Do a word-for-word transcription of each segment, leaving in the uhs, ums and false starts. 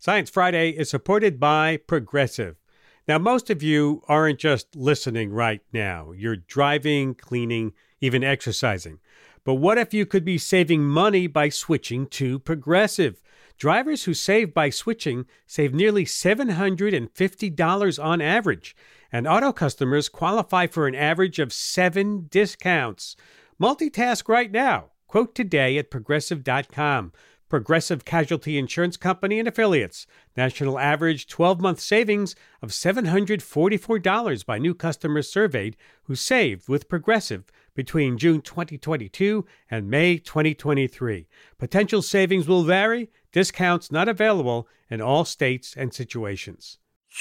Science Friday is supported by Progressive. Now, most of you aren't just listening right now. You're driving, cleaning, even exercising. But what if you could be saving money by switching to Progressive? Drivers who save by switching save nearly seven hundred fifty dollars on average, and auto customers qualify for an average of seven discounts. Multitask right now. Quote today at progressive dot com. Progressive Casualty Insurance Company and Affiliates. National average twelve-month savings of seven hundred forty-four dollars by new customers surveyed who saved with Progressive between June twenty twenty-two and May twenty twenty-three. Potential savings will vary. Discounts not available in all states and situations.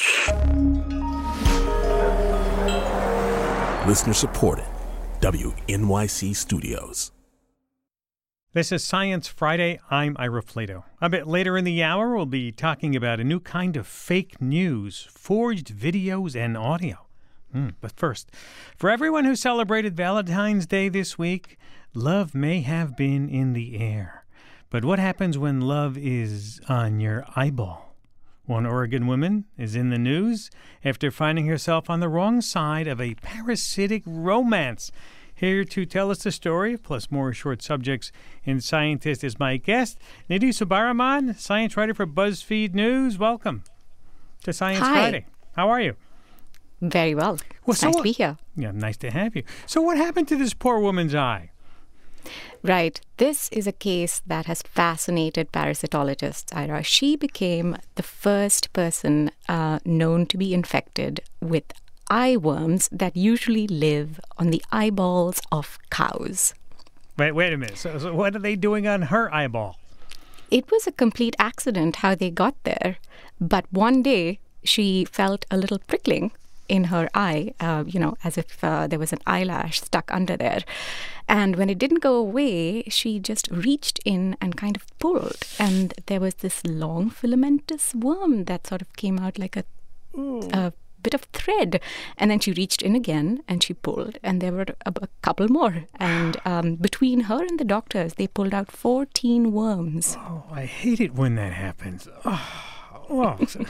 Listener supported. W N Y C Studios. This is Science Friday. I'm Ira Flato. A bit later in the hour, we'll be talking about a new kind of fake news, forged videos and audio. Mm, but first, for everyone who celebrated Valentine's Day this week, love may have been in the air. But what happens when love is on your eyeball? One Oregon woman is in the news after finding herself on the wrong side of a parasitic romance. Here to tell us the story, plus more short subjects in Scientist, is my guest, Nidhi Subaraman, science writer for BuzzFeed News. Welcome to Science Hi. Friday. How are you? Very well. well It's so nice what, to be here. Yeah, nice to have you. So what happened to this poor woman's eye? Right. This is a case that has fascinated parasitologists, Ira. She became the first person uh, known to be infected with eye worms that usually live on the eyeballs of cows. Wait, wait a minute. So, so what are they doing on her eyeball? It was a complete accident how they got there. But one day she felt a little prickling in her eye, uh, you know, as if uh, there was an eyelash stuck under there. And when it didn't go away, she just reached in and kind of pulled. And there was this long filamentous worm that sort of came out like a, a bit of thread. And then she reached in again and she pulled. And there were a, a couple more. And um, between her and the doctors, they pulled out fourteen worms. Oh, I hate it when that happens. Oh. Oh, so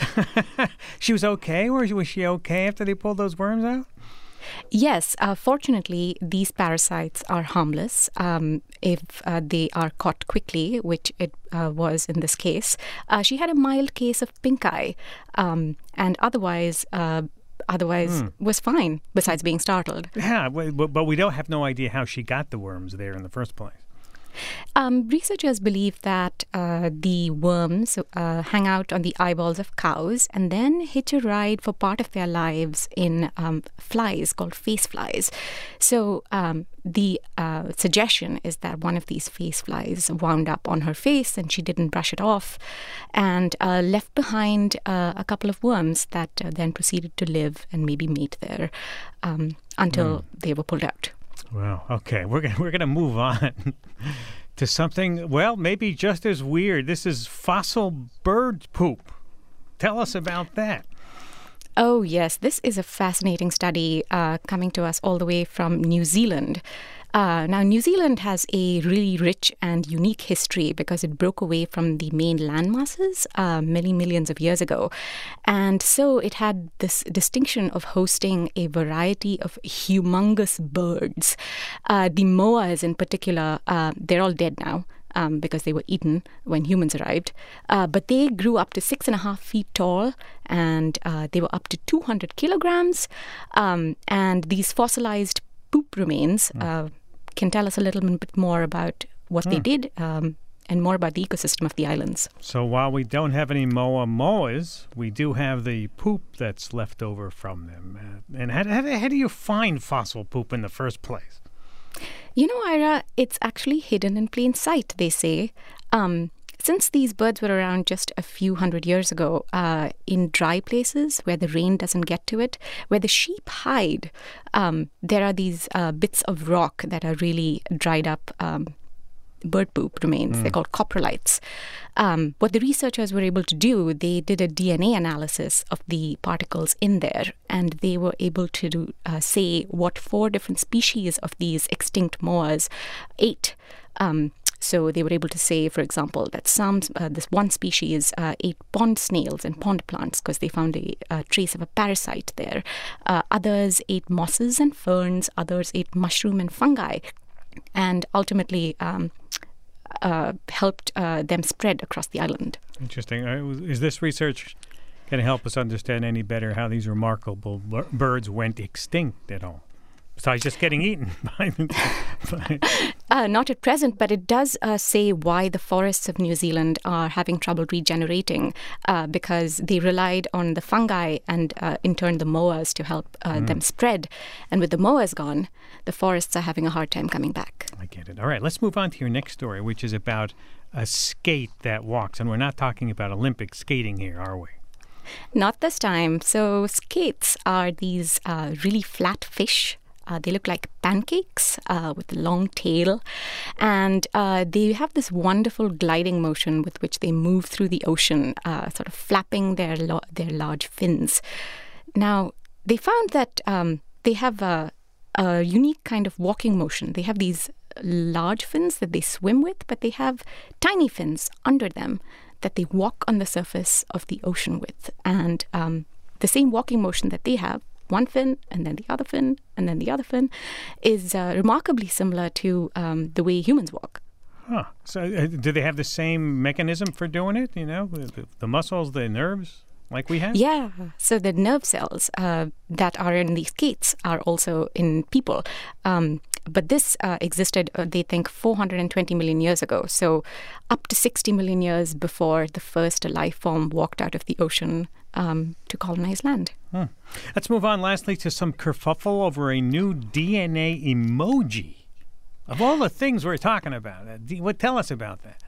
she was okay? Or was she okay after they pulled those worms out? Yes. Uh, fortunately, these parasites are harmless um, if uh, they are caught quickly, which it uh, was in this case. Uh, she had a mild case of pink eye, um, and otherwise... Uh, Otherwise, mm. was fine, besides being startled. Yeah, but we don't have no idea how she got the worms there in the first place. Um, researchers believe that uh, the worms uh, hang out on the eyeballs of cows and then hitch a ride for part of their lives in um, flies called face flies. So um, the uh, suggestion is that one of these face flies wound up on her face and she didn't brush it off and uh, left behind uh, a couple of worms that uh, then proceeded to live and maybe mate there um, until mm. they were pulled out. Well, okay, we're gonna we're gonna move on to something, well, maybe just as weird. This is fossil bird poop. Tell us about that. Oh, yes. This is a fascinating study uh, coming to us all the way from New Zealand. Uh, now, New Zealand has a really rich and unique history because it broke away from the main land masses uh, many millions of years ago. And so it had this distinction of hosting a variety of humongous birds. Uh, the moas in particular, uh, they're all dead now. Um, because they were eaten when humans arrived. Uh, but they grew up to six and a half feet tall, and uh, they were up to two hundred kilograms. Um, and these fossilized poop remains mm. uh, can tell us a little bit more about what mm. they did um, and more about the ecosystem of the islands. So while we don't have any moa moas, we do have the poop that's left over from them. Uh, and how, how, how do you find fossil poop in the first place? You know, Ira, it's actually hidden in plain sight, they say. Um, since these birds were around just a few hundred years ago, uh, in dry places where the rain doesn't get to it, where the sheep hide, um, there are these uh, bits of rock that are really dried up um, bird poop remains. Mm. They're called coprolites. Um, what the researchers were able to do, they did a D N A analysis of the particles in there, and they were able to do, uh, say what four different species of these extinct moas ate. Um, So they were able to say, for example, that some uh, this one species uh, ate pond snails and pond plants because they found a, a trace of a parasite there. Uh, others ate mosses and ferns. Others ate mushroom and fungi, and ultimately um, uh, helped uh, them spread across the island. Interesting. Uh, Is this research going to help us understand any better how these remarkable b- birds went extinct at all? Besides just getting eaten by, by uh, not at present, but it does uh, say why the forests of New Zealand are having trouble regenerating, uh, because they relied on the fungi and uh, in turn the moas to help uh, mm. them spread. And with the moas gone, the forests are having a hard time coming back. I get it. All right, let's move on to your next story, which is about a skate that walks. And we're not talking about Olympic skating here, are we? Not this time. So skates are these uh, really flat fish. Uh, they look like pancakes uh, with a long tail, and uh, they have this wonderful gliding motion with which they move through the ocean, uh, sort of flapping their lo- their large fins. Now, they found that um, they have a, a unique kind of walking motion. They have these large fins that they swim with, but they have tiny fins under them that they walk on the surface of the ocean with. And um, the same walking motion that they have, one fin and then the other fin and then the other fin, is uh, remarkably similar to um, the way humans walk. Huh. So uh, do they have the same mechanism for doing it, you know, the, the muscles, the nerves, like we have? Yeah. So the nerve cells uh, that are in these skates are also in people. Um, but this uh, existed, uh, they think, four hundred twenty million years ago. So up to sixty million years before the first life form walked out of the ocean um, to colonize land. Hmm. Let's move on lastly to some kerfuffle over a new D N A emoji. Of all the things we're talking about, uh, D- what tell us about that?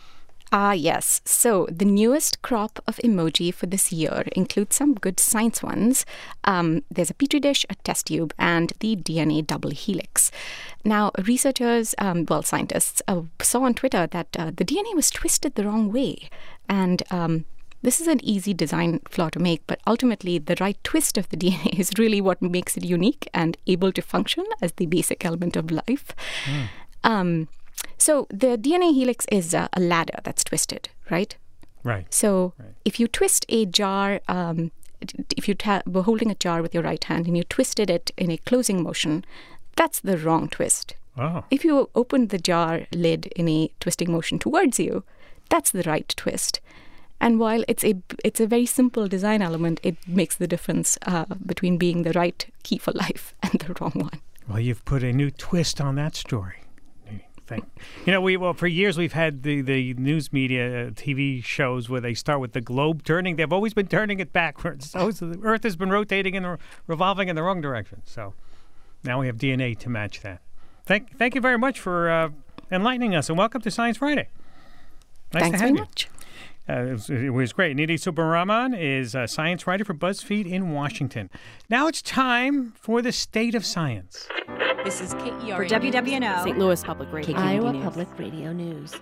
Ah, yes. So the newest crop of emoji for this year includes some good science ones. Um, there's a petri dish, a test tube, and the D N A double helix. Now, researchers, um, well, scientists, uh, saw on Twitter that uh, the D N A was twisted the wrong way. And um, this is an easy design flaw to make, but ultimately the right twist of the D N A is really what makes it unique and able to function as the basic element of life. Mm. Um So the D N A helix is a, a ladder that's twisted, right? Right. So right. if you twist a jar, um, if you ta- were holding a jar with your right hand and you twisted it in a closing motion, that's the wrong twist. Oh. If you opened the jar lid in a twisting motion towards you, that's the right twist. And while it's a it's a very simple design element, it makes the difference uh, between being the right key for life and the wrong one. Well, you've put a new twist on that story. Thing. You know, we well for years we've had the, the news media uh, T V shows where they start with the globe turning. They've always been turning it backwards. So the Earth has been rotating and revolving in the wrong direction. So now we have D N A to match that. Thank thank you very much for uh, enlightening us, and welcome to Science Friday. Nice Thanks to have very you. much. Uh, it, was, it was great. Nidhi Subramanian is a science writer for BuzzFeed in Washington. Now it's time for the state of science. This is K E R for W W N O, Saint Louis Public Radio, Iowa News. Public Radio News.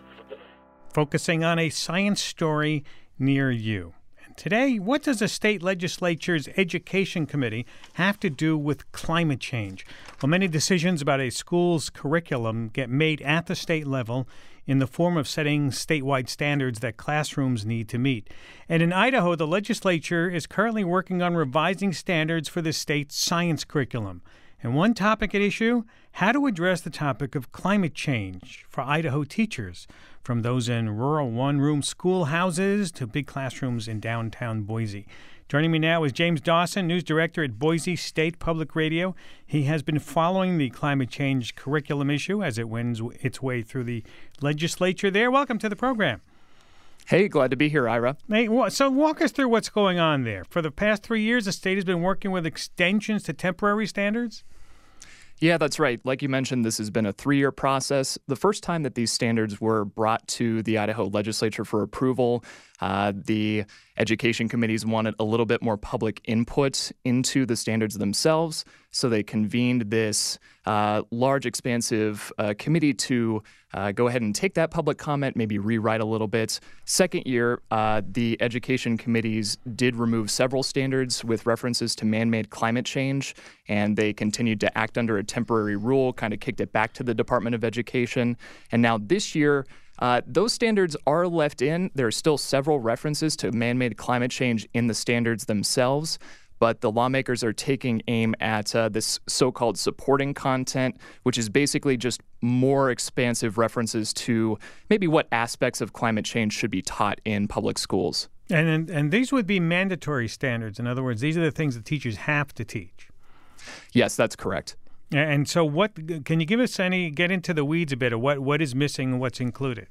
Focusing on a science story near you. And today, what does the state legislature's education committee have to do with climate change? Well, many decisions about a school's curriculum get made at the state level in the form of setting statewide standards that classrooms need to meet. And in Idaho, the legislature is currently working on revising standards for the state's science curriculum. And one topic at issue, how to address the topic of climate change for Idaho teachers, from those in rural one-room schoolhouses to big classrooms in downtown Boise. Joining me now is James Dawson, news director at Boise State Public Radio. He has been following the climate change curriculum issue as it wends its way through the legislature there. Welcome to the program. Hey, glad to be here, Ira. Hey, so walk us through what's going on there. For the past three years, the state has been working with extensions to temporary standards? Yeah, that's right. Like you mentioned, this has been a three-year process. The first time that these standards were brought to the Idaho legislature for approval Uh, the education committees wanted a little bit more public input into the standards themselves, so they convened this uh, large, expansive uh, committee to uh, go ahead and take that public comment, maybe rewrite a little bit. Second year, uh, the education committees did remove several standards with references to man-made climate change, and they continued to act under a temporary rule, kind of kicked it back to the Department of Education. And now this year, Uh, those standards are left in. There are still several references to man-made climate change in the standards themselves, but the lawmakers are taking aim at uh, this so-called supporting content, which is basically just more expansive references to maybe what aspects of climate change should be taught in public schools. And, and and these would be mandatory standards. In other words, these are the things that teachers have to teach. Yes, that's correct. And so what can you give us any, get into the weeds a bit of what, what is missing and what's included?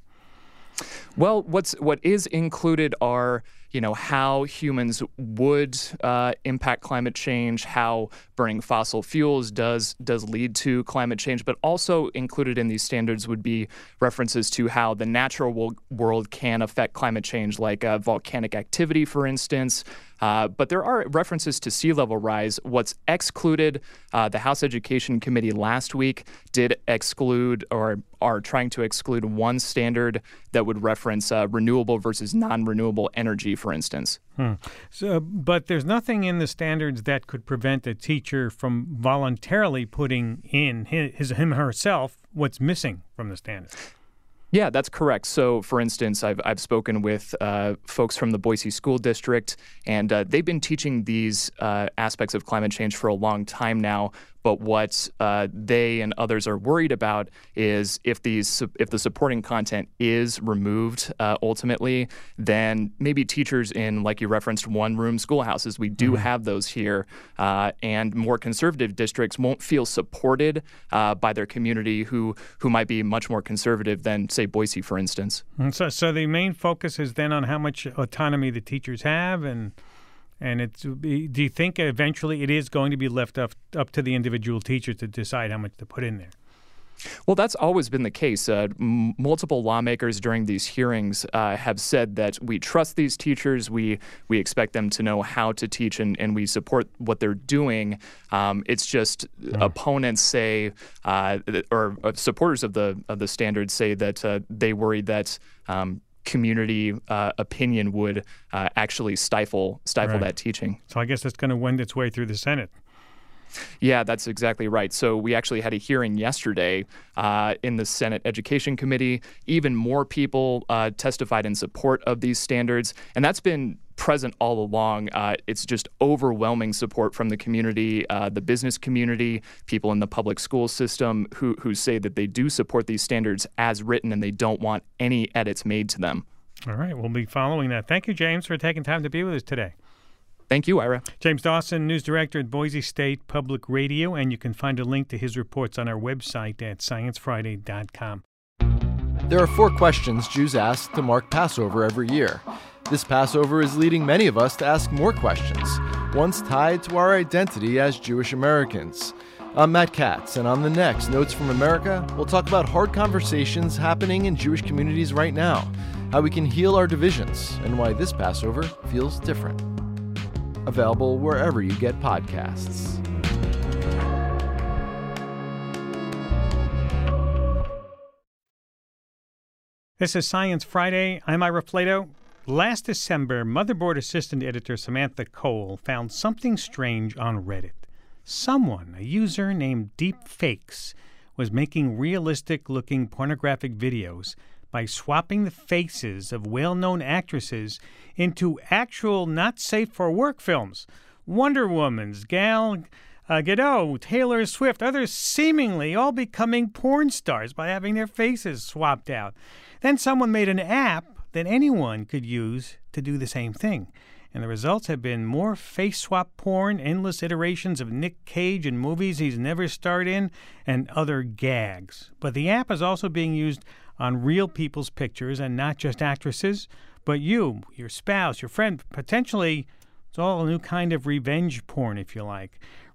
Well, what's what is included are, you know, how humans would uh, impact climate change, how burning fossil fuels does does lead to climate change, but also included in these standards would be references to how the natural wo- world can affect climate change, like uh, volcanic activity, for instance. Uh, but there are references to sea level rise. What's excluded, uh, the House Education Committee last week did exclude or are trying to exclude one standard that would reference uh, renewable versus non-renewable energy, for instance. Hmm. So, but there's nothing in the standards that could prevent a teacher from voluntarily putting in his, his him herself what's missing from the standard. Yeah, that's correct. So, for instance, I've I've spoken with uh, folks from the Boise School District, and uh, they've been teaching these uh, aspects of climate change for a long time now. But what uh, they and others are worried about is if these if the supporting content is removed uh, ultimately, then maybe teachers in, like you referenced, one-room schoolhouses, we do mm-hmm. have those here, uh, and more conservative districts won't feel supported uh, by their community who who might be much more conservative than, say, Boise, for instance. And so, so the main focus is then on how much autonomy the teachers have, and And it's, do you think eventually it is going to be left up, up to the individual teacher to decide how much to put in there? Well, that's always been the case. Uh, m- multiple lawmakers during these hearings uh, have said that we trust these teachers, we we expect them to know how to teach, and, and we support what they're doing. Um, it's just mm. opponents say, uh, or uh, supporters of the of the standards say that uh, they worry that um, community uh, opinion would uh, actually stifle stifle right. that teaching. So I guess that's going to wend its way through the Senate. Yeah, that's exactly right. So we actually had a hearing yesterday uh, in the Senate Education Committee. Even more people uh, testified in support of these standards, and that's been present all along. Uh, it's just overwhelming support from the community, uh, the business community, people in the public school system who who say that they do support these standards as written and they don't want any edits made to them. All right, we'll be following that. Thank you, James, for taking time to be with us today. Thank you, Ira. James Dawson, news director at Boise State Public Radio, and you can find a link to his reports on our website at science friday dot com. There are four questions Jews ask to mark Passover every year. This Passover is leading many of us to ask more questions, ones tied to our identity as Jewish Americans. I'm Matt Katz, and on the next Notes from America, we'll talk about hard conversations happening in Jewish communities right now, how we can heal our divisions, and why this Passover feels different. Available wherever you get podcasts. This is Science Friday. I'm Ira Flato. Last December, Motherboard Assistant Editor Samantha Cole found something strange on Reddit. Someone, a user named Deepfakes, was making realistic-looking pornographic videos by swapping the faces of well-known actresses into actual not-safe-for-work films. Wonder Woman's, Gal uh, Gadot, Taylor Swift, others seemingly all becoming porn stars by having their faces swapped out. Then someone made an app that anyone could use to do the same thing. And the results have been more face swap porn, endless iterations of Nick Cage in movies he's never starred in, and other gags. But the app is also being used on real people's pictures, and not just actresses, but you, your spouse, your friend. Potentially, it's all a new kind of revenge porn, if you like.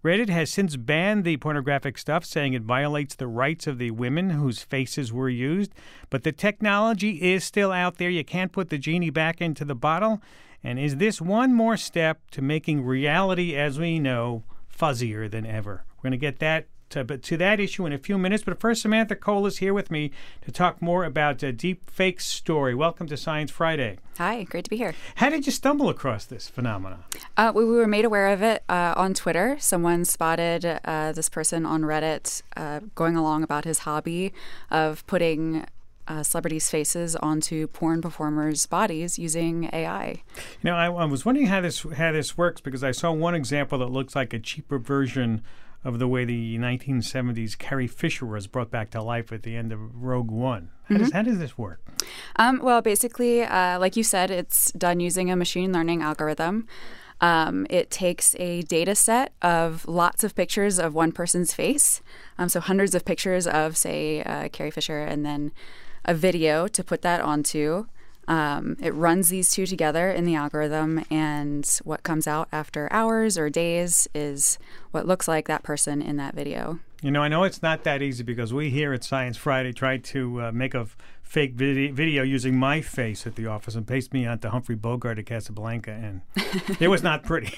Reddit has since banned the pornographic stuff, saying it violates the rights of the women whose faces were used. But the technology is still out there. You can't put the genie back into the bottle. And is this one more step to making reality as we know fuzzier than ever? We're going to get that to, to that issue in a few minutes. But first, Samantha Cole is here with me to talk more about a deep fake story. Welcome to Science Friday. Hi, great to be here. How did you stumble across this phenomenon? Uh, we, we were made aware of it uh, on Twitter. Someone spotted uh, this person on Reddit uh, going along about his hobby of putting Uh, celebrities' faces onto porn performers' bodies using A I. You know, I, I was wondering how this how this works because I saw one example that looks like a cheaper version of the way the nineteen seventies Carrie Fisher was brought back to life at the end of Rogue One. How, mm-hmm. does, how does this work? Um, well, basically, uh, like you said, it's done using a machine learning algorithm. Um, it takes a data set of lots of pictures of one person's face, um, so hundreds of pictures of, say, uh, Carrie Fisher, and then a video to put that onto. Um, it runs these two together in the algorithm, and what comes out after hours or days is what looks like that person in that video. You know, I know it's not that easy because we here at Science Friday tried to uh, make a f- fake vid- video using my face at the office and paste me onto Humphrey Bogart at Casablanca, and it was not pretty.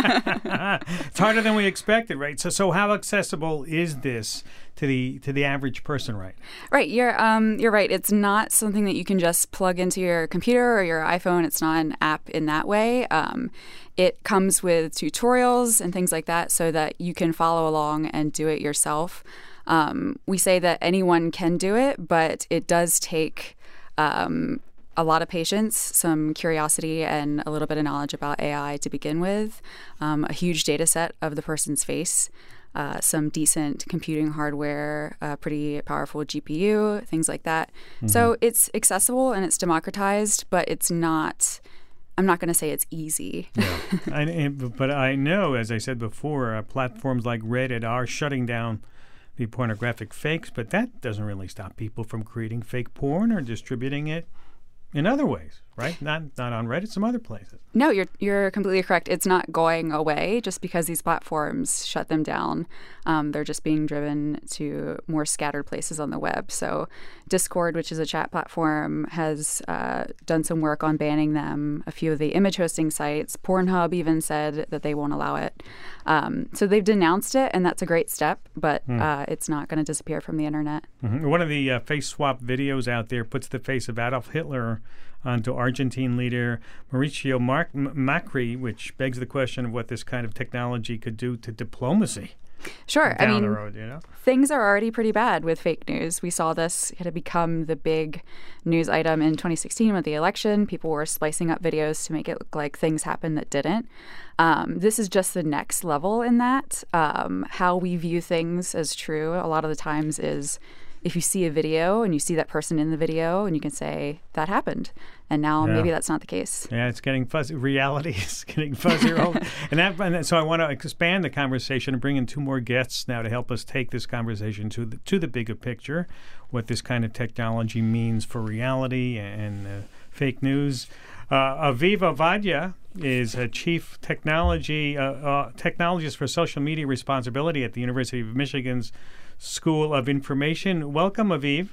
It's harder than we expected, right? So, so how accessible is this to the to the average person, right? Right, you're um you're right. It's not something that you can just plug into your computer or your iPhone. It's not an app in that way. Um, it comes with tutorials and things like that, so that you can follow along and do it yourself. Um, we say that anyone can do it, but it does take um, a lot of patience, some curiosity, and a little bit of knowledge about A I to begin with, um, a huge data set of the person's face, uh, some decent computing hardware, a pretty powerful G P U, things like that. Mm-hmm. So it's accessible and it's democratized, but it's not... I'm not going to say it's easy. Yeah. I, but I know, as I said before, uh, platforms like Reddit are shutting down the pornographic fakes, but that doesn't really stop people from creating fake porn or distributing it in other ways, right? Not not on Reddit, some other places. No, you're you're completely correct. It's not going away just because these platforms shut them down. Um, they're just being driven to more scattered places on the web. So Discord, which is a chat platform, has uh, done some work on banning them. A few of the image hosting sites, Pornhub even said that they won't allow it. Um, so they've denounced it, and that's a great step, but mm. uh, it's not going to disappear from the internet. Mm-hmm. One of the uh, face swap videos out there puts the face of Adolf Hitler onto Argentine leader Mauricio Mar- Macri, which begs the question of what this kind of technology could do to diplomacy. Sure. Down I mean, the road, you know? Things are already pretty bad with fake news. We saw this had become the big news item in twenty sixteen with the election. People were splicing up videos to make it look like things happened that didn't. Um, this is just the next level in that. Um, how we view things as true a lot of the times is if you see a video and you see that person in the video and you can say, that happened. And now yeah. maybe that's not the case. Yeah, it's getting fuzzy. Reality is getting fuzzier. and, that, and so I want to expand the conversation and bring in two more guests now to help us take this conversation to the, to the bigger picture, what this kind of technology means for reality and uh, fake news. Uh, Aviv Ovadia is a chief technology uh, uh, technologist for social media responsibility at the University of Michigan's School of Information. Welcome, Aviv.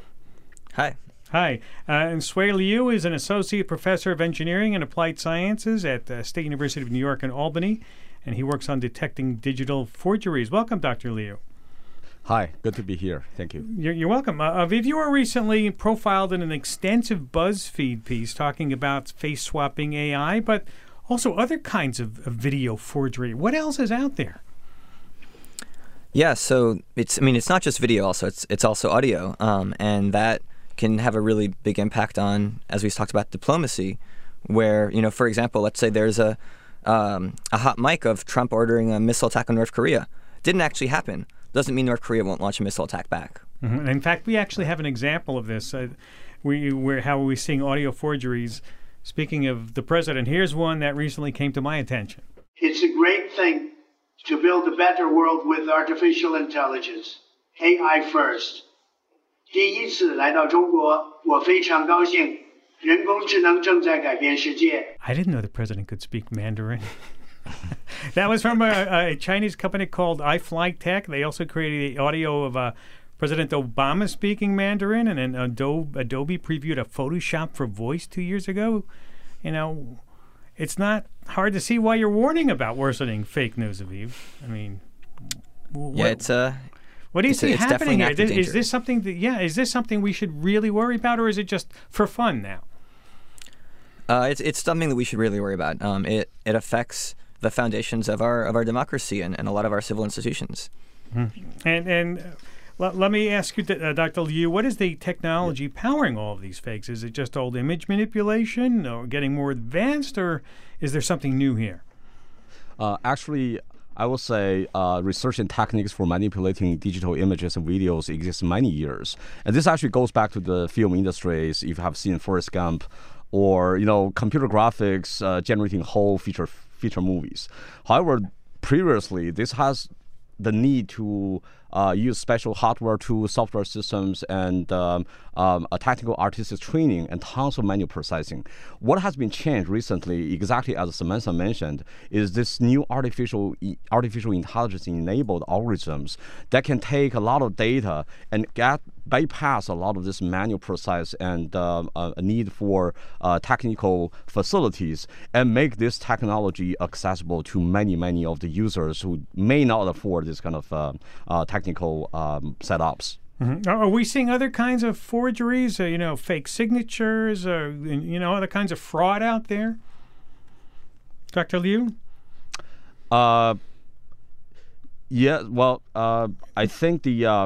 Hi. Hi. Uh, and Sui Liu is an associate professor of engineering and applied sciences at the State University of New York in Albany, and he works on detecting digital forgeries. Welcome, Doctor Liu. Hi. Good to be here. Thank you. You're, you're welcome. Uh, Aviv, you were recently profiled in an extensive BuzzFeed piece talking about face-swapping A I, but also other kinds of, of video forgery. What else is out there? Yeah, so it's I mean it's not just video also, it's it's also audio. Um, and that can have a really big impact on, as we talked about, diplomacy, where, you know, for example, let's say there's a um, a hot mic of Trump ordering a missile attack on North Korea. Didn't actually happen. Doesn't mean North Korea won't launch a missile attack back. Mm-hmm. In fact, we actually have an example of this. Uh, we where how are we seeing audio forgeries? Speaking of the president, here's one that recently came to my attention. It's a great thing to build a better world with artificial intelligence, A I first. 第一次来到中国，我非常高兴，人工智能正在改变世界。 I didn't know the president could speak Mandarin. That was from a, a Chinese company called iFlyTech. They also created the audio of uh, President Obama speaking Mandarin, and then Adobe, Adobe previewed a Photoshop for voice two years ago. You know, it's not hard to see why you're warning about worsening fake news, Aviv. I mean, what, yeah, it's uh, what do you it's, see it's happening here? definitely Is, is this something that, yeah, is this something we should really worry about, or is it just for fun now? Uh, it's it's something that we should really worry about. Um, it it affects the foundations of our of our democracy and, and a lot of our civil institutions. Mm-hmm. And and uh, let, let me ask you, uh, Doctor Liu, what is the technology powering all of these fakes? Is it just old image manipulation, or getting more advanced, or is there something new here? Uh, actually, I would say uh, research and techniques for manipulating digital images and videos exist many years, and this actually goes back to the film industries. If you have seen Forrest Gump, or you know, computer graphics uh, generating whole feature feature movies. However, previously this has the need to uh, use special hardware tools, software systems, and um, um, a technical artistic training and tons of manual processing. What has been changed recently, exactly as Samantha mentioned, is this new artificial artificial intelligence enabled algorithms that can take a lot of data and get bypass a lot of this manual process and uh, a need for uh, technical facilities and make this technology accessible to many, many of the users who may not afford this kind of uh, uh, technical um, setups. Mm-hmm. Are we seeing other kinds of forgeries, uh, you know, fake signatures, or, you know, other kinds of fraud out there? Doctor Liu? Uh, yeah, well, uh, I think the... Uh,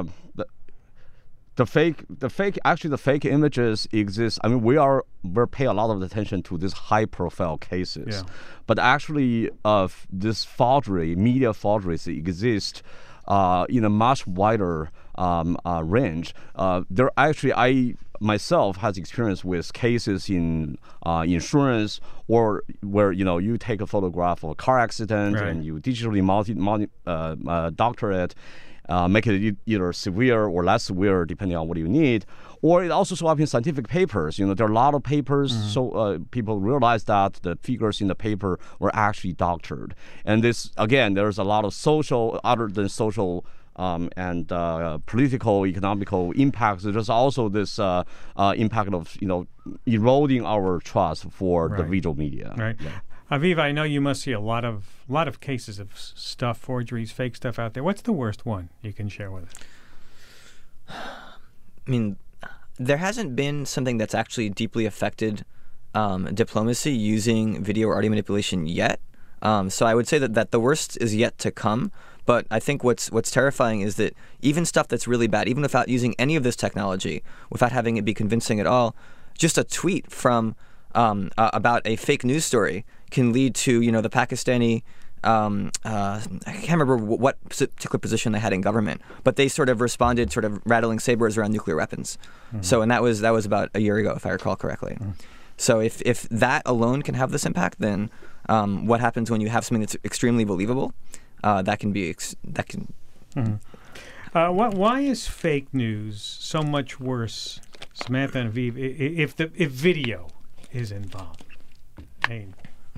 The fake, the fake, actually, the fake images exist. I mean, we are we pay a lot of attention to these high-profile cases, yeah. but actually, of uh, this forgery, media forgeries exist uh, in a much wider um, uh, range. Uh, there actually, I myself has experience with cases in uh, insurance, or where you know you take a photograph of a car accident right. and you digitally multi, multi uh, uh, doctor it. Uh, make it e- either severe or less severe depending on what you need, or it also shows up in scientific papers. You know, there are a lot of papers, mm-hmm. so uh, people realize that the figures in the paper were actually doctored. And this, again, there's a lot of social, other than social um, and uh, political, economical impacts. There's also this uh, uh, impact of, you know, eroding our trust for right. the visual media. Right. Yeah. Aviv, I know you must see a lot of lot of cases of stuff, forgeries, fake stuff out there. What's the worst one you can share with us? I mean, there hasn't been something that's actually deeply affected um, diplomacy using video or audio manipulation yet. Um, so I would say that, that the worst is yet to come. But I think what's what's terrifying is that even stuff that's really bad, even without using any of this technology, without having it be convincing at all, just a tweet from um, uh, about a fake news story can lead to, you know, the Pakistani, um, uh, I can't remember w- what particular position they had in government, but they sort of responded sort of rattling sabers around nuclear weapons. Mm-hmm. So, and that was that was about a year ago, if I recall correctly. Mm-hmm. So if, if that alone can have this impact, then um, what happens when you have something that's extremely believable, uh, that can be, ex- that can... Mm-hmm. Uh, wh- why is fake news so much worse, Samantha and Aviv, if, the, if video is involved? I mean,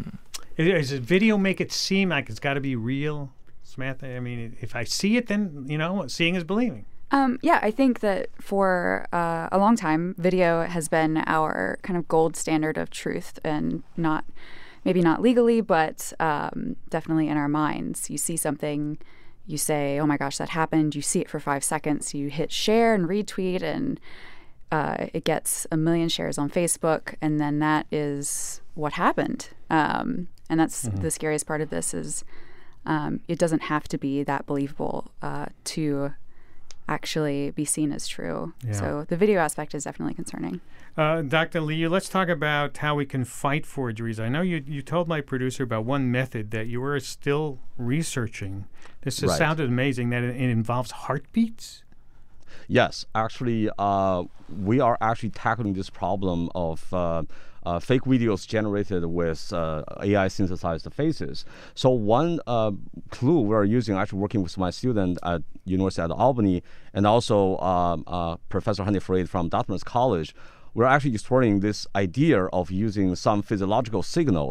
Does the video make it seem like it's got to be real, Samantha? I mean, if I see it, then, you know, seeing is believing. Um, yeah, I think that for uh, a long time, video has been our kind of gold standard of truth, and not, maybe not legally, but um, definitely in our minds. You see something, you say, oh my gosh, that happened. You see it for five seconds. You hit share and retweet, and uh, it gets a million shares on Facebook, and then that is what happened. Um, And that's mm-hmm. the scariest part of this is um, it doesn't have to be that believable uh, to actually be seen as true. Yeah. So the video aspect is definitely concerning. Uh, Doctor Liu, let's talk about how we can fight forgeries. I know you, you told my producer about one method that you were still researching. This has right. sounded amazing, that it, it involves heartbeats? Yes, actually, uh, we are actually tackling this problem of uh, uh, fake videos generated with uh, A I synthesized faces. So one uh, clue we're using, actually working with my student at University of Albany, and also um, uh, Professor Honey Freed from Dartmouth College, we're actually exploring this idea of using some physiological signals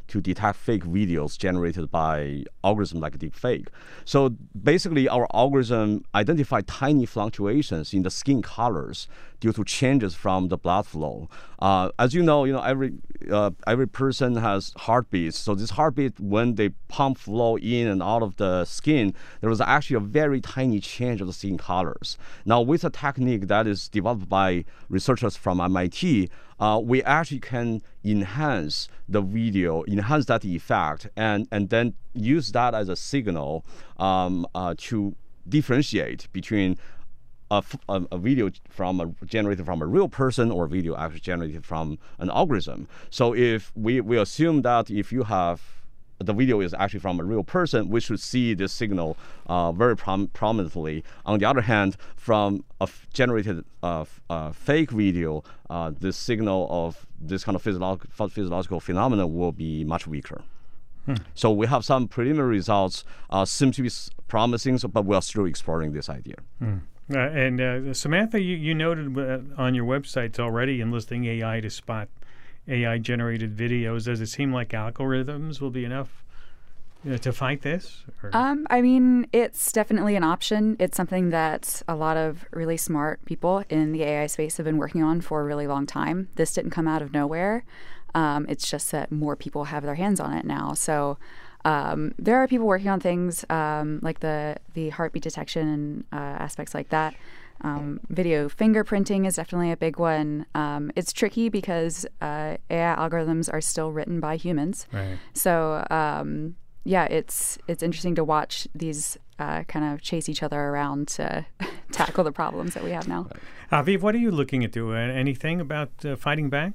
to detect fake videos generated by algorithms like deepfake. So basically, our algorithm identified tiny fluctuations in the skin colors due to changes from the blood flow. Uh, as you know, you know every uh, every person has heartbeats. So this heartbeat, when they pump flow in and out of the skin, there was actually a very tiny change of the skin colors. Now, with a technique that is developed by researchers from M I T, uh, we actually can enhance the video, enhance that effect, and and then use that as a signal um, uh, to differentiate between A, a, a video from a, generated from a real person or a video actually generated from an algorithm. So if we, we assume that if you have the video is actually from a real person, we should see this signal uh, very prom- prominently. On the other hand, from a f- generated uh, f- uh, fake video, uh, the signal of this kind of physiolog- physiological phenomenon will be much weaker. Hmm. So we have some preliminary results, uh, seem to be promising, so, but we are still exploring this idea. Hmm. Uh, and uh, Samantha, you, you noted uh, on your websites already enlisting A I to spot A I-generated videos. Does it seem like algorithms will be enough uh, to fight this? Or? Um, I mean, it's definitely an option. It's something that a lot of really smart people in the A I space have been working on for a really long time. This didn't come out of nowhere. Um, it's just that more people have their hands on it now. So Um, there are people working on things um, like the the heartbeat detection and uh, aspects like that. Um, video fingerprinting is definitely a big one. Um, it's tricky because uh, A I algorithms are still written by humans. Right. So um, yeah, it's it's interesting to watch these uh, kind of chase each other around to tackle the problems that we have now. Aviv, what are you looking at? Do uh, anything about uh, fighting back?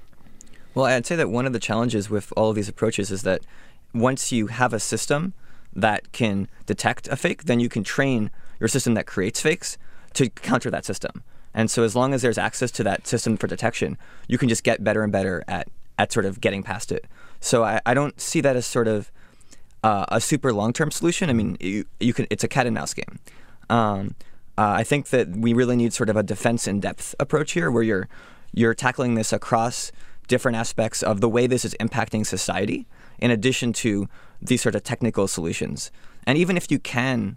Well, I'd say that one of the challenges with all of these approaches is that once you have a system that can detect a fake, then you can train your system that creates fakes to counter that system. And so as long as there's access to that system for detection, you can just get better and better at, at sort of getting past it. So I, I don't see that as sort of uh, a super long-term solution. I mean, you, you can it's a cat and mouse game. Um, uh, I think that we really need sort of a defense in depth approach here where you're you're tackling this across different aspects of the way this is impacting society, in addition to these sort of technical solutions. And even if you can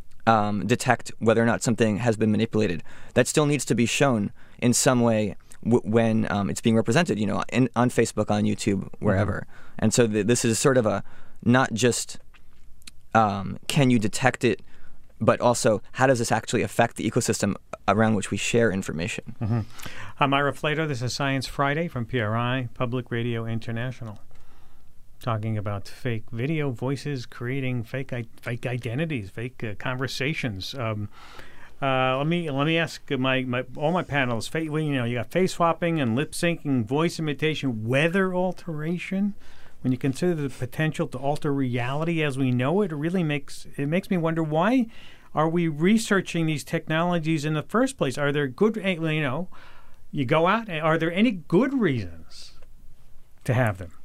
um, detect whether or not something has been manipulated, that still needs to be shown in some way w- when um, it's being represented, you know, in, on Facebook, on YouTube, wherever. Mm-hmm. And so th- this is sort of a, not just um, can you detect it, but also how does this actually affect the ecosystem around which we share information. Mm-hmm. I'm Ira Flato. This is Science Friday from P R I, Public Radio International. Talking about fake video voices creating fake I- fake identities, fake uh, conversations. Um, uh, let me let me ask my, my all my panels. Fa- well, you know, you got face swapping and lip syncing, voice imitation, weather alteration. When you consider the potential to alter reality as we know it, it really makes it makes me wonder, why are we researching these technologies in the first place? Are there good, you know, you go out, are there any good reasons to have them?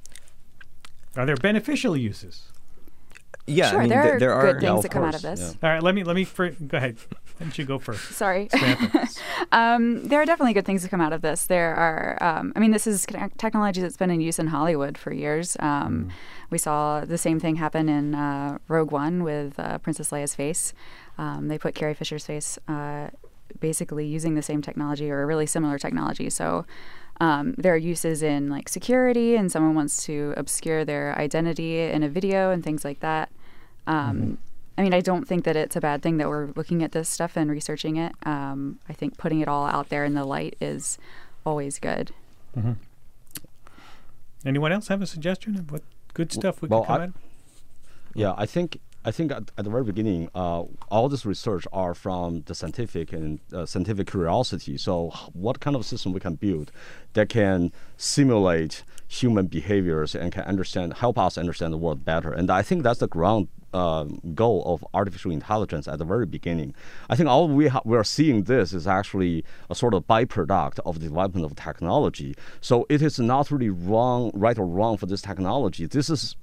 Are there beneficial uses? Yeah, sure, I mean, there, th- are there are good yeah, things that come out of this. Yeah. All right, let me let me fr- go ahead. Why don't you go first? Sorry. um, there are definitely good things that come out of this. There are, um, I mean, this is technology that's been in use in Hollywood for years. Um, mm. We saw the same thing happen in uh, Rogue One with uh, Princess Leia's face. Um, they put Carrie Fisher's face uh, basically using the same technology or a really similar technology. So um, there are uses in like security, and someone wants to obscure their identity in a video and things like that. Um, mm-hmm. I mean, I don't think that it's a bad thing that we're looking at this stuff and researching it. Um, I think putting it all out there in the light is always good. Mm-hmm. Anyone else have a suggestion of what good stuff we well, could come I, at? Yeah, I think I think at, at the very beginning, uh, all this research are from the scientific and uh, scientific curiosity. So, what kind of system we can build that can simulate human behaviors and can understand, help us understand the world better? And I think that's the ground uh, goal of artificial intelligence at the very beginning. I think all we ha- we are seeing this is actually a sort of byproduct of the development of technology. So it is not really wrong, right or wrong for this technology. This is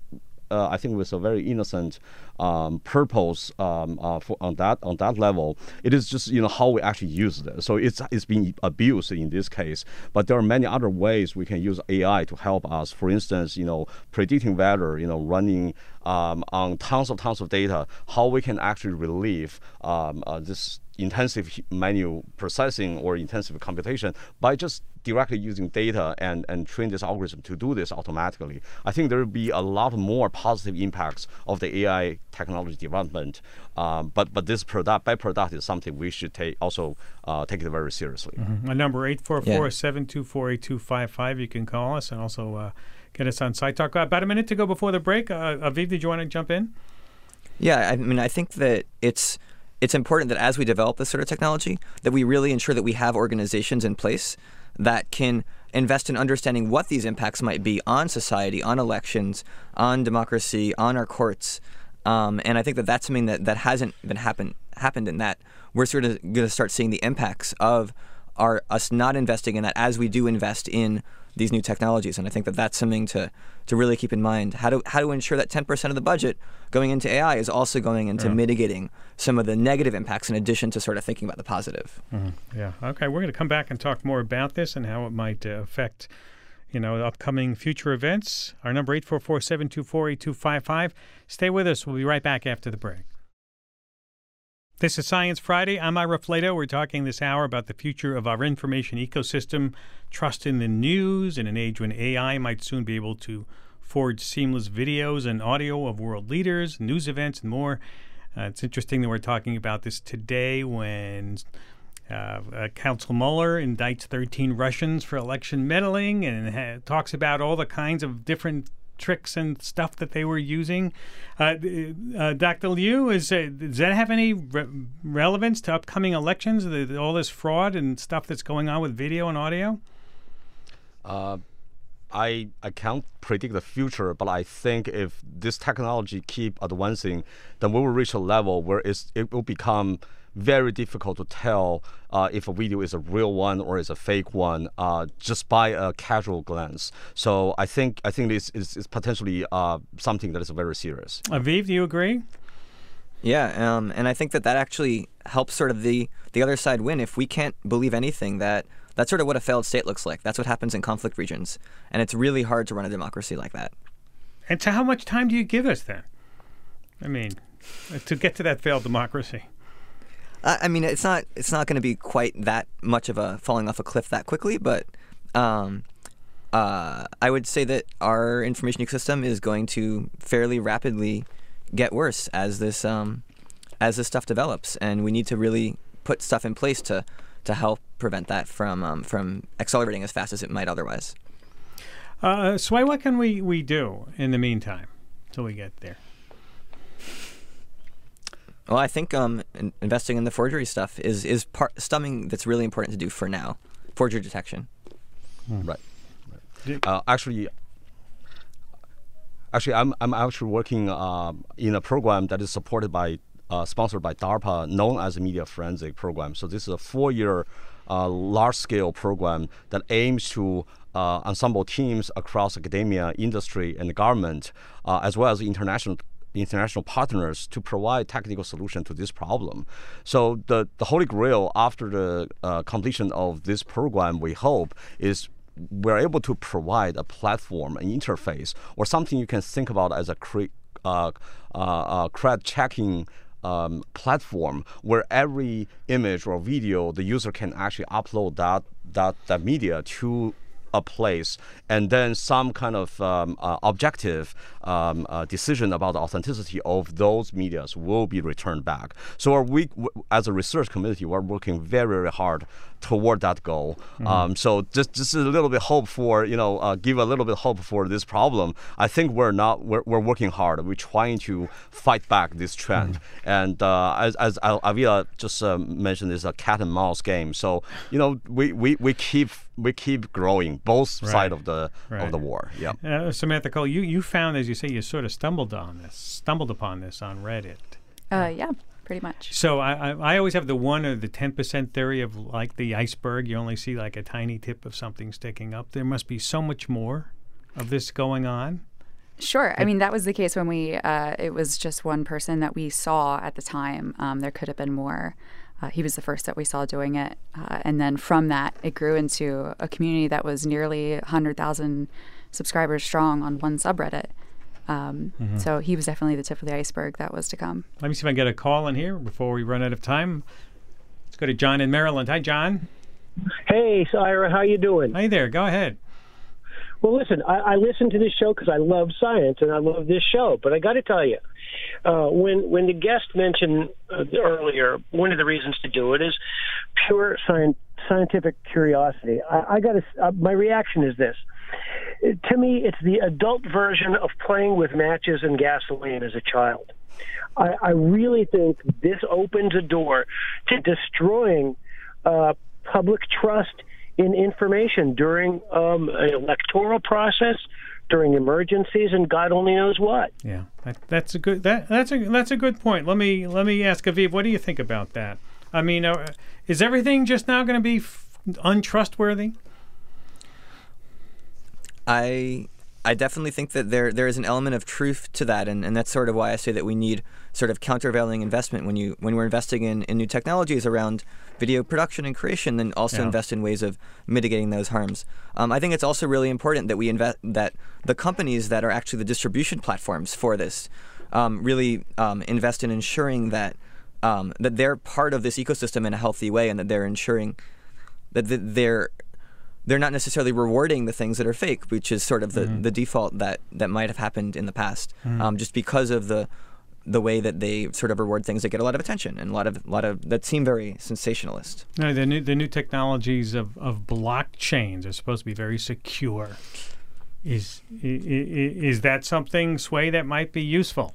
uh, I think, with a very innocent um, purpose um, uh, for, on that on that level. It is just you know how we actually use it. So it's it's being abused in this case. But there are many other ways we can use A I to help us. For instance, you know, predicting weather, you know, running um, on tons of tons of data. How we can actually relieve um, uh, this intensive manual processing or intensive computation by just directly using data and, and train this algorithm to do this automatically. I think there will be a lot more positive impacts of the A I technology development. Um, but but this product, byproduct is something we should take also uh, take it very seriously. Mm-hmm. My number eight four four, seven two four, eight two five five. You can call us and also uh, get us on Side Talk. Uh, about a minute to go before the break. Uh, Aviv, did you want to jump in? Yeah, I mean, I think that it's it's important that as we develop this sort of technology, that we really ensure that we have organizations in place that can invest in understanding what these impacts might be on society, on elections, on democracy, on our courts. Um, and I think that that's something that, that hasn't been happen, happened in that we're sort of going to start seeing the impacts of our us not investing in that as we do invest in these new technologies. And I think that that's something to, to really keep in mind. How to how to ensure that ten percent of the budget going into A I is also going into yeah. mitigating some of the negative impacts in addition to sort of thinking about the positive. Mm-hmm. Yeah. Okay. We're going to come back and talk more about this and how it might uh, affect, you know, upcoming future events. Our number eight four four, seven two four, eight two five five. Stay with us. We'll be right back after the break. This is Science Friday. I'm Ira Flato. We're talking this hour about the future of our information ecosystem, trust in the news in an age when A I might soon be able to forge seamless videos and audio of world leaders, news events, and more. Uh, it's interesting that we're talking about this today when uh, uh, Council Mueller indicts thirteen Russians for election meddling and ha- talks about all the kinds of different tricks and stuff that they were using. Uh, uh, Doctor Liu, is uh, does that have any re- relevance to upcoming elections? The, the, all this fraud and stuff that's going on with video and audio? Uh, I I can't predict the future, but I think if this technology keep advancing, then we will reach a level where it's, it will become very difficult to tell uh, if a video is a real one or is a fake one uh, just by a casual glance. So I think I think this is, is potentially uh, something that is very serious. Aviv, do you agree? Yeah, um, and I think that that actually helps sort of the, the other side win. If we can't believe anything, that that's sort of what a failed state looks like. That's what happens in conflict regions. And it's really hard to run a democracy like that. And so how much time do you give us then? I mean, to get to that failed democracy? I mean, it's not it's not going to be quite that much of a falling off a cliff that quickly, but um, uh, I would say that our information ecosystem is going to fairly rapidly get worse as this um, as this stuff develops, and we need to really put stuff in place to to help prevent that from um, from accelerating as fast as it might otherwise. Uh, Sway, what can we, we do in the meantime till we get there? Well, I think um, in investing in the forgery stuff is is part something that's really important to do for now. Forgery detection. Hmm. Right. right. Uh, actually, actually, I'm I'm actually working uh, in a program that is supported by, uh, sponsored by DARPA, known as the Media Forensic Program. So this is a four-year, uh, large-scale program that aims to uh, ensemble teams across academia, industry, and the government, uh, as well as international. international partners to provide technical solution to this problem. So the, the holy grail after the uh, completion of this program, we hope, is we're able to provide a platform, an interface, or something you can think about as a cre- uh, uh, uh, cred checking um, platform where every image or video, the user can actually upload that, that, that media to a place, and then some kind of um, uh, objective um, uh, decision about the authenticity of those medias will be returned back. So are we, w- as a research community, we're working very, very hard toward that goal. Mm-hmm. Um, so just just a little bit hope for, you know, uh, give a little bit hope for this problem. I think we're not, we're, we're working hard. We're trying to fight back this trend. Mm-hmm. And uh, as, as Avila just uh, mentioned, it's a cat and mouse game. So, you know, we, we, we keep we keep growing both right. sides of the right. of the war. Yeah. Uh, Samantha Cole, you, you found, as you say, you sort of stumbled on this, stumbled upon this on Reddit. Uh, yeah, pretty much. So I, I I always have the one or the ten percent theory of like the iceberg. You only see like a tiny tip of something sticking up. There must be so much more of this going on. Sure. I mean, that was the case when we, uh, it was just one person that we saw at the time. Um, there could have been more. Uh, he was the first that we saw doing it. Uh, and then from that, it grew into a community that was nearly one hundred thousand subscribers strong on one subreddit. Um, mm-hmm. So he was definitely the tip of the iceberg that was to come. Let me see if I can get a call in here before we run out of time. Let's go to John in Maryland. Hi, John. Hey, Ira, how you doing? Hey there. Go ahead. Well, listen, I, I listen to this show because I love science and I love this show. But I got to tell you, uh, when when the guest mentioned uh, earlier, one of the reasons to do it is pure science, scientific curiosity. I, I got to. Uh, my reaction is this. It, to me, it's the adult version of playing with matches and gasoline as a child. I, I really think this opens a door to destroying uh, public trust in information during um, an electoral process, during emergencies, and God only knows what. Yeah, that, that's a good that that's a that's a good point. Let me let me ask Aviv, what do you think about that? I mean, uh, is everything just now going to be f- untrustworthy? I I definitely think that there there is an element of truth to that, and, and that's sort of why I say that we need sort of countervailing investment when you when we're investing in, in new technologies around video production and creation, then also yeah. invest in ways of mitigating those harms. Um, I think it's also really important that we invest that the companies that are actually the distribution platforms for this um, really um, invest in ensuring that um, that they're part of this ecosystem in a healthy way, and that they're ensuring that they're they're not necessarily rewarding the things that are fake, which is sort of the, mm-hmm. the default that, that might have happened in the past, mm-hmm. um, just because of the the way that they sort of reward things that get a lot of attention and a lot of lot of that seem very sensationalist. No, the new the new technologies of, of blockchains are supposed to be very secure. Is is, is that something, Sway, that might be useful?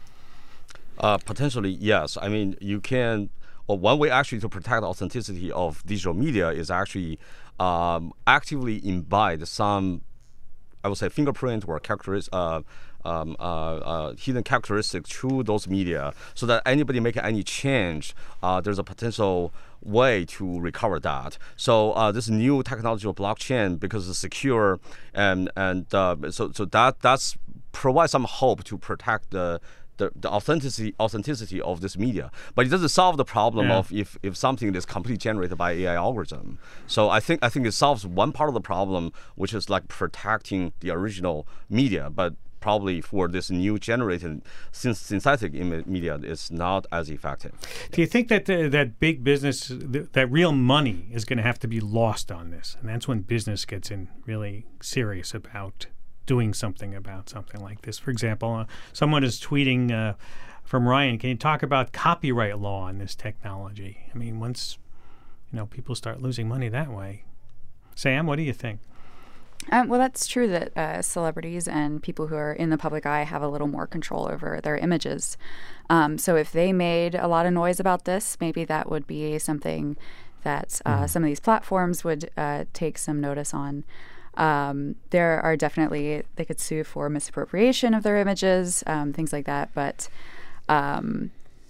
Uh, potentially, yes. I mean, you can. Well, one way actually to protect the authenticity of digital media is actually um, actively embed some, I would say, fingerprint or characteristic. Uh, Um, uh, uh, hidden characteristics to those media, so that anybody making any change, uh, there's a potential way to recover that. So uh, this new technology of blockchain, because it's secure, and and uh, so so that that's provides some hope to protect the. The, the authenticity authenticity of this media, but it doesn't solve the problem yeah. of if, if something is completely generated by A I algorithm. So I think I think it solves one part of the problem, which is like protecting the original media, but probably for this new generated synthetic media is not as effective. Do you think that uh, that big business, th- that real money is going to have to be lost on this? And that's when business gets in really serious about doing something about something like this. For example, uh, someone is tweeting uh, from Ryan, can you talk about copyright law on this technology? I mean, once you know people start losing money that way. Sam, what do you think? Um, well, that's true that uh, celebrities and people who are in the public eye have a little more control over their images. Um, so if they made a lot of noise about this, maybe that would be something that uh, mm-hmm. some of these platforms would uh, take some notice on. Um, there are definitely, they could sue for misappropriation of their images, um, things like that. But um,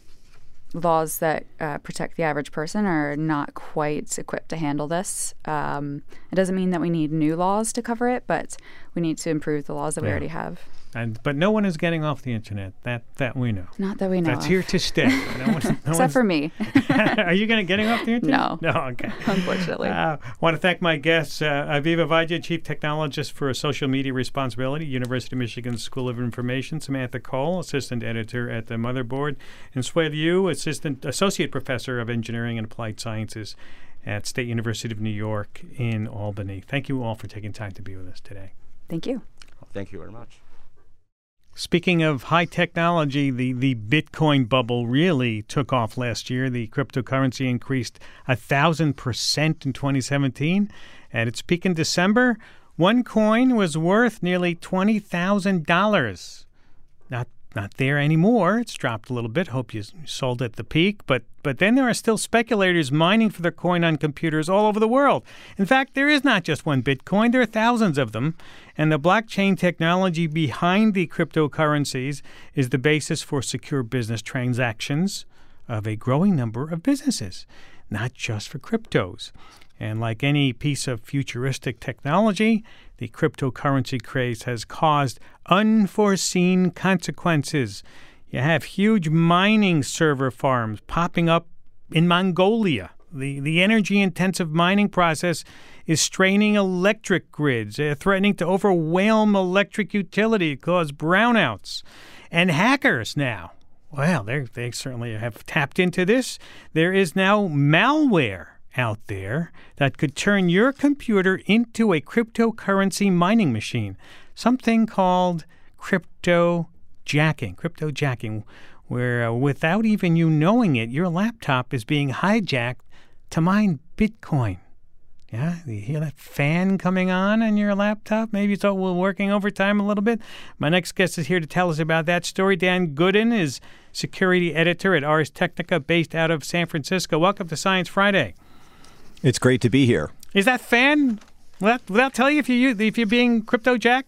laws that uh, protect the average person are not quite equipped to handle this. Um, it doesn't mean that we need new laws to cover it, but we need to improve the laws that yeah. we already have. And but no one is getting off the internet. That that we know. Not that we know. That's of. here to stay. No one, no Except for me. Are you going to getting off the internet? No. No. Okay. Unfortunately. I uh, want to thank my guests, uh, Aviva Vaidya, Chief Technologist for Social Media Responsibility, University of Michigan School of Information; Samantha Cole, Assistant Editor at the Motherboard; and Sway Liu, Assistant Associate Professor of Engineering and Applied Sciences at State University of New York in Albany. Thank you all for taking time to be with us today. Thank you. Thank you very much. Speaking of high technology, the, the Bitcoin bubble really took off last year. The cryptocurrency increased one thousand percent in twenty seventeen. At its peak in December, one coin was worth nearly twenty thousand dollars. Not not there anymore. It's dropped a little bit. Hope you sold at the peak. But but then there are still speculators mining for their coin on computers all over the world. In fact, there is not just one Bitcoin. There are thousands of them. And the blockchain technology behind the cryptocurrencies is the basis for secure business transactions of a growing number of businesses. not just for cryptos. And like any piece of futuristic technology, the cryptocurrency craze has caused unforeseen consequences. You have huge mining server farms popping up in Mongolia. The, the energy-intensive mining process is straining electric grids, uh, threatening to overwhelm electric utility, cause brownouts. And hackers now, well, they they certainly have tapped into this. There is now malware out there that could turn your computer into a cryptocurrency mining machine, something called cryptojacking, cryptojacking, where uh, without even you knowing it, your laptop is being hijacked to mine Bitcoin. Yeah, you hear that fan coming on on your laptop? Maybe it's all working overtime a little bit. My next guest is here to tell us about that story. Dan Goodin is security editor at Ars Technica, based out of San Francisco. Welcome to Science Friday. It's great to be here. Is that fan, will that, will that tell you if, you, if you're being cryptojacked?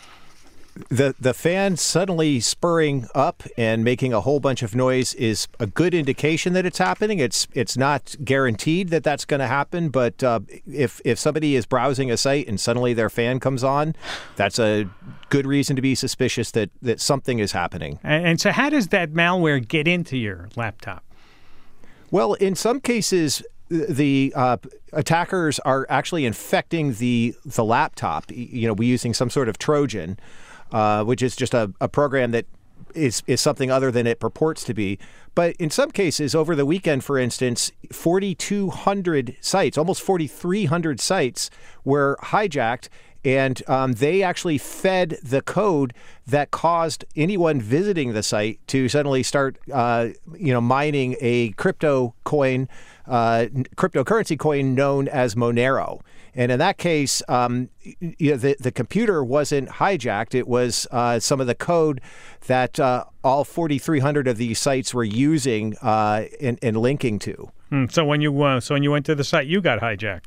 The the fan suddenly spurring up and making a whole bunch of noise is a good indication that it's happening. It's it's not guaranteed that that's going to happen, but uh, if if somebody is browsing a site and suddenly their fan comes on, that's a good reason to be suspicious that, that something is happening. And, and so how does that malware get into your laptop? Well, in some cases, the uh, attackers are actually infecting the the laptop. You know, we're using some sort of Trojan. Uh, which is just a, a program that is, is something other than it purports to be. But in some cases, over the weekend, for instance, forty-two hundred sites, almost forty-three hundred sites were hijacked, and um, they actually fed the code that caused anyone visiting the site to suddenly start, uh, you know, mining a crypto coin, uh, cryptocurrency coin known as Monero. And in that case, um, you know, the, the computer wasn't hijacked. It was uh, some of the code that uh, all forty-three hundred of these sites were using uh, and, and linking to. Hmm, so when you uh, so when you went to the site, you got hijacked.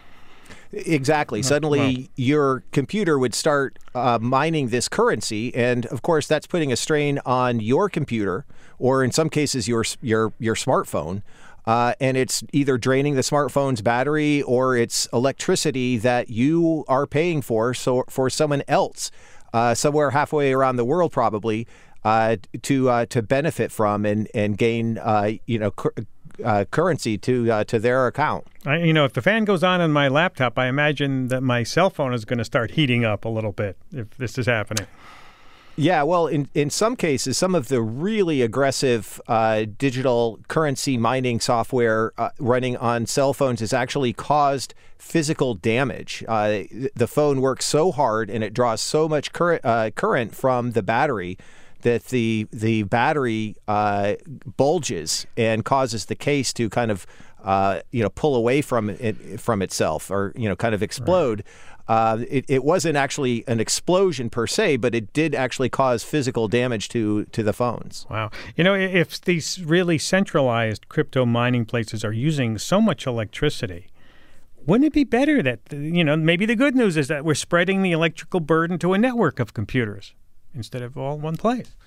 Exactly. Suddenly, well. your computer would start uh, mining this currency, and of course, that's putting a strain on your computer, or in some cases, your your your smartphone. Uh, and it's either draining the smartphone's battery or it's electricity that you are paying for, so for someone else, uh, somewhere halfway around the world, probably, uh, to uh, to benefit from and and gain, uh, you know, cur- uh, currency to uh, to their account. I, you know, if the fan goes on on my laptop, I imagine that my cell phone is going to start heating up a little bit if this is happening. Yeah, well, in, in some cases, some of the really aggressive uh, digital currency mining software uh, running on cell phones has actually caused physical damage. Uh, the phone works so hard and it draws so much current, uh, current from the battery that the the battery uh, bulges and causes the case to kind of uh, you know pull away from it from itself, or you know kind of explode. Right. Uh, it, it wasn't actually an explosion per se, but it did actually cause physical damage to, to the phones. Wow. You know, if these really centralized crypto mining places are using so much electricity, wouldn't it be better that, you know, maybe the good news is that we're spreading the electrical burden to a network of computers instead of all one place?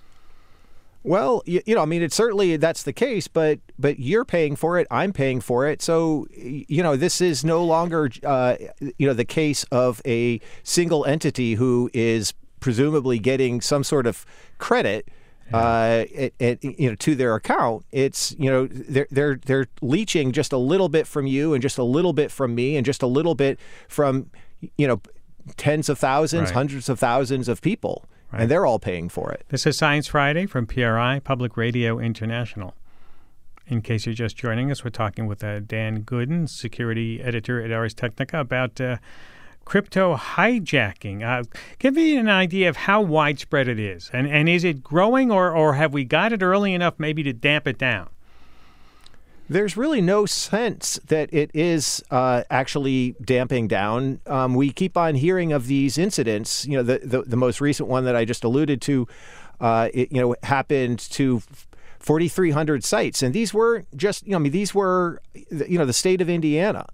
Well, you, you know, I mean, it's certainly that's the case, but but you're paying for it. I'm paying for it. So, you know, this is no longer, uh, you know, the case of a single entity who is presumably getting some sort of credit, uh, it, it, you know, to their account. It's, you know, they're they're they're leeching just a little bit from you and just a little bit from me and just a little bit from, you know, tens of thousands, right. hundreds of thousands of people. Right. And they're all paying for it. This is Science Friday from P R I, Public Radio International. In case you're just joining us, we're talking with uh, Dan Goodin, security editor at Ars Technica, about uh, crypto hijacking. Uh, give me an idea of how widespread it is. And, and is it growing, or, or have we got it early enough maybe to damp it down? There's really no sense that it is uh, actually damping down. Um, we keep on hearing of these incidents. You know, the, the, the most recent one that I just alluded to, uh, it, you know, happened to forty-three hundred sites. And these were just, you know, I mean, these were, you know, the state of Indiana.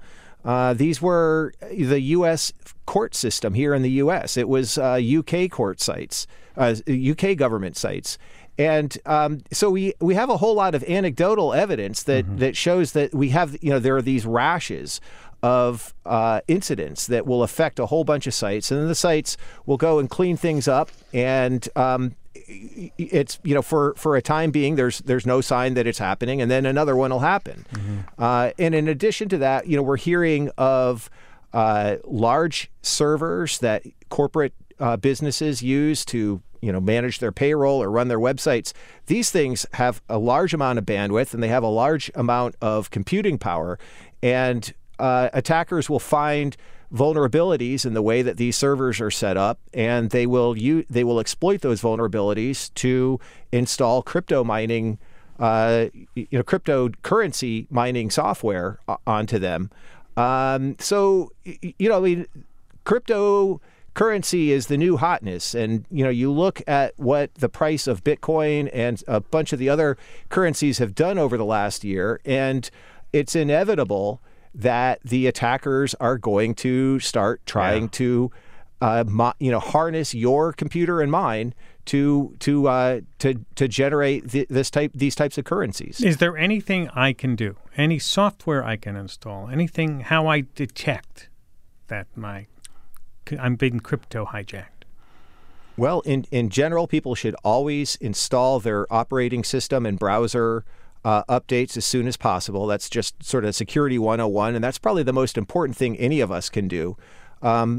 Uh, these were the U S court system here in the U S. It was uh, U K court sites, uh, U K government sites. And um, so we, we have a whole lot of anecdotal evidence that, mm-hmm. that shows that we have, you know, there are these rashes of uh, incidents that will affect a whole bunch of sites. And then the sites will go and clean things up. And um, it's, you know, for, for a time being, there's there's no sign that it's happening. And then another one will happen. Mm-hmm. Uh, and in addition to that, you know, we're hearing of uh, large servers that corporate uh, businesses use to you know, manage their payroll or run their websites. These things have a large amount of bandwidth and they have a large amount of computing power. And uh, attackers will find vulnerabilities in the way that these servers are set up, and they will use, they will exploit those vulnerabilities to install crypto mining, uh, you know, cryptocurrency mining software onto them. Um, so, you know, I mean, crypto currency is the new hotness. And, you know, you look at what the price of Bitcoin and a bunch of the other currencies have done over the last year, and it's inevitable that the attackers are going to start trying yeah. to, uh, mo- you know, harness your computer and mine to to uh, to to generate th- this type these types of currencies. Is there anything I can do? Any software I can install? Anything? How I detect that my I'm being crypto hijacked? Well, in, in general, people should always install their operating system and browser uh, updates as soon as possible. That's just sort of security one oh one, and that's probably the most important thing any of us can do. Um,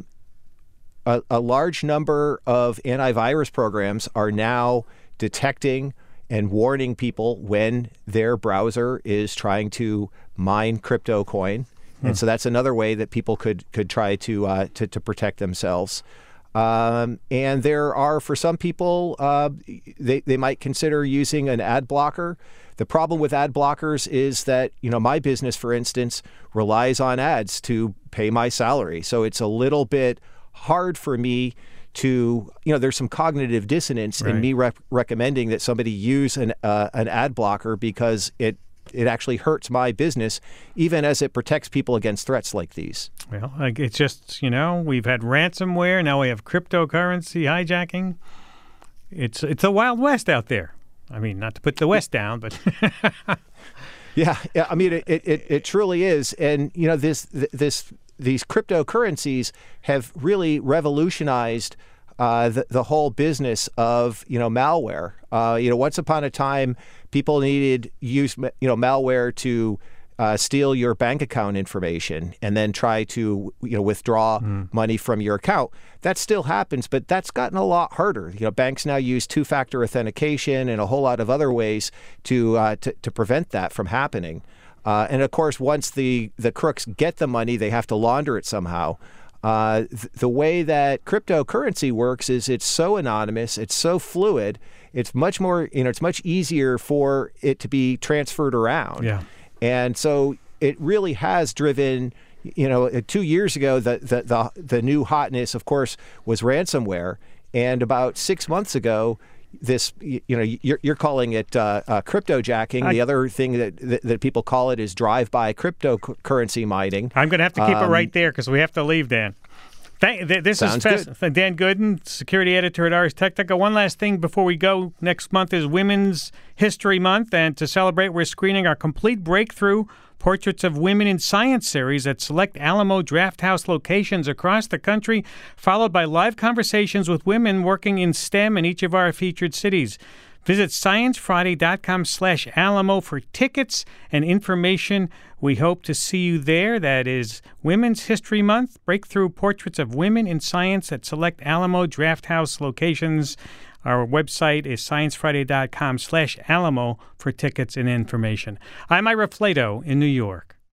a, a large number of antivirus programs are now detecting and warning people when their browser is trying to mine crypto coin. And so that's another way that people could could try to uh, to, to protect themselves. Um, and there are, for some people, uh, they they might consider using an ad blocker. The problem with ad blockers is that, you know, my business, for instance, relies on ads to pay my salary. So it's a little bit hard for me to, you know, there's some cognitive dissonance right. in me rec- recommending that somebody use an uh, an ad blocker because it. It actually hurts my business, even as it protects people against threats like these. Well, it's just, you know, we've had ransomware. Now we have cryptocurrency hijacking. It's it's a Wild West out there. I mean, not to put the West down, but... yeah, yeah, I mean, it, it, it truly is. And, you know, this this these cryptocurrencies have really revolutionized Uh, the, the whole business of, you know, malware. Uh, you know, once upon a time, people needed use, you know, malware to uh, steal your bank account information and then try to, you know, withdraw mm. money from your account. That still happens, but that's gotten a lot harder. You know, banks now use two-factor authentication and a whole lot of other ways to uh, to, to prevent that from happening. Uh, and of course, once the the crooks get the money, they have to launder it somehow. Uh, th- the way that cryptocurrency works is it's so anonymous, it's so fluid, it's much more, you know, it's much easier for it to be transferred around. Yeah. And so it really has driven, you know, two years ago, the, the, the, the new hotness, of course, was ransomware. And about six months ago, this, you know, you're, you're calling it uh, uh, cryptojacking. I, the other thing that, that that people call it is drive-by cryptocurrency mining. I'm going to have to keep um, it right there because we have to leave, Dan. Thank, th- this Sounds is fast. Dan Gooden, security editor at Ars Technica. One last thing before we go. Next month is Women's History Month, and to celebrate, we're screening our complete breakthrough Portraits of Women in Science series at select Alamo Drafthouse locations across the country, followed by live conversations with women working in STEM in each of our featured cities. Visit sciencefriday.com slash Alamo for tickets and information. We hope to see you there. That is Women's History Month, Breakthrough Portraits of Women in Science at select Alamo Drafthouse locations. Our website is sciencefriday.com slash Alamo for tickets and information. I'm Ira Flato in New York.